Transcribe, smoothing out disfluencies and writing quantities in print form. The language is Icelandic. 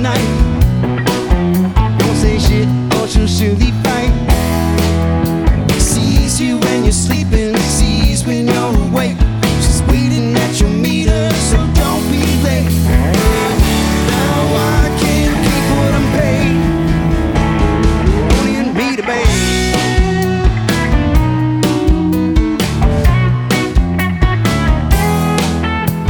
tonight. Don't say shit or she'll surely fight.